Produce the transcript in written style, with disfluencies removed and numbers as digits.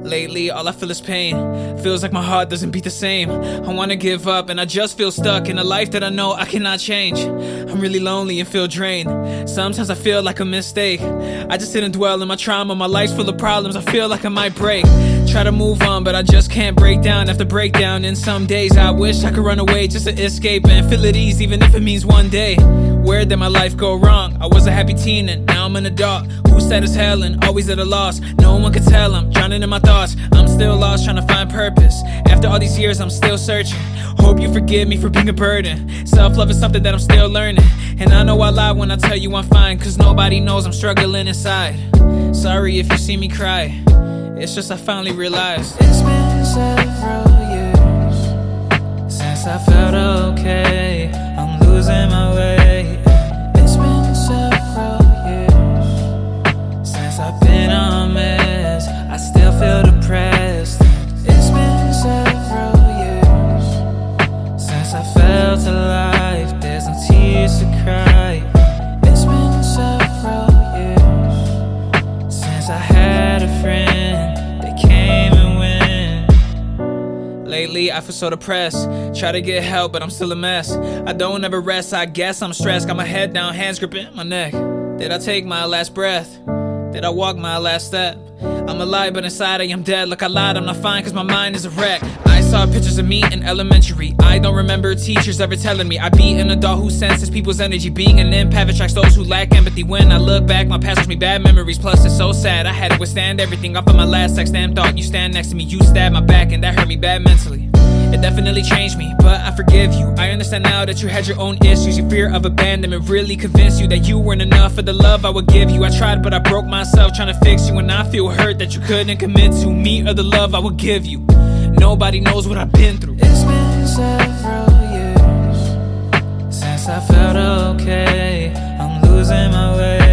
Lately, all I feel is pain. Feels like my heart doesn't beat the same. I wanna give up and I just feel stuck in a life that I know I cannot change. I'm really lonely and feel drained. Sometimes I feel like a mistake. I just sit and dwell in my trauma. My life's full of problems, I feel like I might break. Try to move on, but I just can't break down after breakdown. And some days I wish I could run away just to escape and feel at ease, even if it means one day. Where did my life go wrong? I was a happy teen and now I'm an adult who's sad as hell and always at a loss. No one could tell, I'm drowning in my thoughts. I'm still lost trying to find purpose. After all these years I'm still searching. Hope you forgive me for being a burden. Self-love is something that I'm still learning. And I know I lie when I tell you I'm fine, cause nobody knows I'm struggling inside. Sorry if you see me cry. It's just I finally realized it's been several years since I felt okay. I'm losing my way. It's been several years since I've been a mess. I still feel depressed. It's been several years since I felt alive. There's no tears to cry. It's been several years since I had a friend. Lately, I feel so depressed. Try to get help, but I'm still a mess. I don't ever rest, I guess I'm stressed. Got my head down, hands gripping my neck. Did I take my last breath? Did I walk my last step? I'm alive, but inside I am dead. Look, I lied, I'm not fine, cause my mind is a wreck. I saw pictures of me in elementary. I don't remember teachers ever telling me I'd be an adult who senses people's energy. Being an empath attracts those who lack empathy. When I look back, my past gives me bad memories. Plus, it's so sad, I had to withstand everything. Off of my last sex, damn thought. You stand next to me, you stabbed my back, and that hurt me bad mentally. It definitely changed me, but I forgive you. I understand now that you had your own issues. Your fear of abandonment really convinced you that you weren't enough for the love I would give you. I tried, but I broke myself trying to fix you. And I feel hurt that you couldn't commit to me or the love I would give you. Nobody knows what I've been through. It's been several years since I felt okay. I'm losing my way.